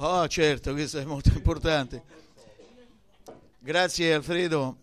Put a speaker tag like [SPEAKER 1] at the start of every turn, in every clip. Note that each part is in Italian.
[SPEAKER 1] Oh, certo, questo è molto importante. Grazie Alfredo.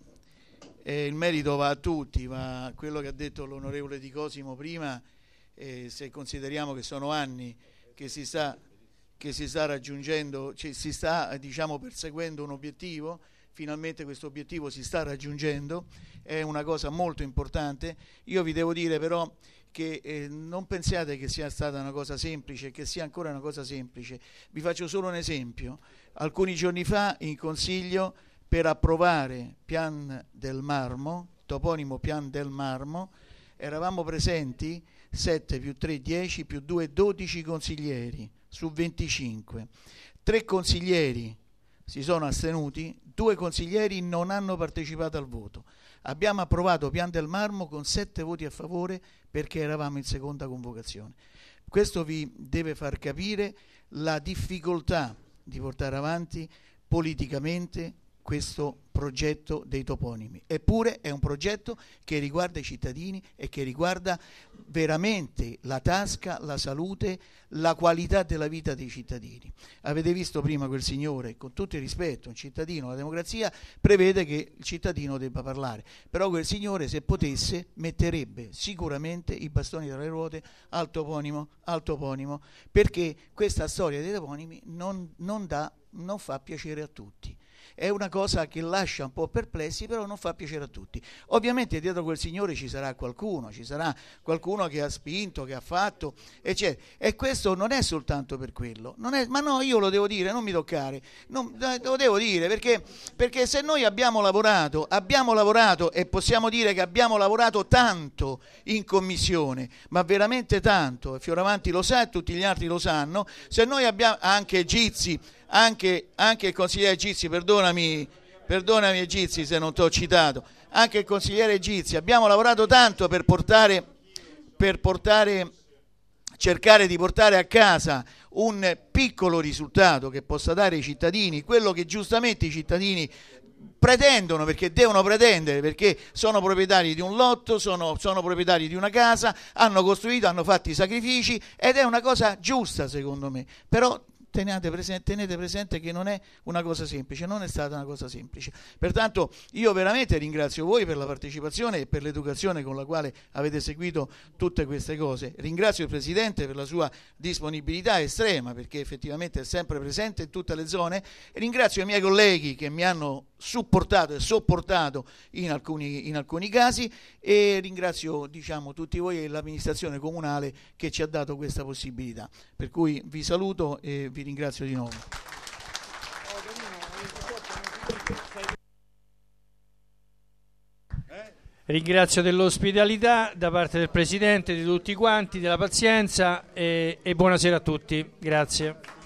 [SPEAKER 1] Il merito va a tutti, va a quello che ha detto l'onorevole Di Cosimo prima, se consideriamo che sono anni che si sta raggiungendo, cioè si sta perseguendo un obiettivo, finalmente questo obiettivo si sta raggiungendo, è una cosa molto importante. Io vi devo dire però che non pensiate che sia stata una cosa semplice, che sia ancora una cosa semplice. Vi faccio solo un esempio. Alcuni giorni fa in Consiglio, per approvare Pian del Marmo, toponimo Pian del Marmo, eravamo presenti 7 più 3, 10 più 2, 12 consiglieri su 25. 3 consiglieri si sono astenuti, 2 consiglieri non hanno partecipato al voto. Abbiamo approvato Pian del Marmo con 7 voti a favore perché eravamo in seconda convocazione. Questo vi deve far capire la difficoltà di portare avanti politicamente questo progetto dei toponimi. Eppure è un progetto che riguarda i cittadini e che riguarda veramente la tasca, la salute, la qualità della vita dei cittadini. Avete visto prima quel signore, con tutto il rispetto, un cittadino, la democrazia prevede che il cittadino debba parlare, però quel signore, se potesse, metterebbe sicuramente i bastoni tra le ruote al toponimo, perché questa storia dei toponimi non fa piacere a tutti. È una cosa che lascia un po' perplessi, però non fa piacere a tutti. Ovviamente dietro quel signore ci sarà qualcuno che ha spinto, che ha fatto, eccetera. E questo non è soltanto per quello. Ma no, io lo devo dire, non mi toccare. Lo devo dire perché se noi abbiamo lavorato e possiamo dire che abbiamo lavorato tanto in commissione, ma veramente tanto, Fioravanti lo sa e tutti gli altri lo sanno, se noi abbiamo anche Gizzi, anche il consigliere Gizzi, perdonami Gizzi se non ti ho citato, anche il consigliere Gizzi, abbiamo lavorato tanto per cercare di portare a casa un piccolo risultato che possa dare ai cittadini quello che giustamente i cittadini pretendono, perché devono pretendere, perché sono proprietari di un lotto, sono proprietari di una casa, hanno costruito, hanno fatto i sacrifici ed è una cosa giusta secondo me, però tenete presente che non è una cosa semplice, non è stata una cosa semplice. Pertanto io veramente ringrazio voi per la partecipazione e per l'educazione con la quale avete seguito tutte queste cose. Ringrazio il Presidente per la sua disponibilità estrema, perché effettivamente è sempre presente in tutte le zone. E ringrazio i miei colleghi che mi hanno supportato e sopportato in alcuni casi, e ringrazio tutti voi e l'amministrazione comunale che ci ha dato questa possibilità. Per cui vi saluto e vi ringrazio di nuovo.
[SPEAKER 2] Ringrazio dell'ospitalità da parte del Presidente, di tutti quanti, della pazienza e buonasera a tutti. Grazie.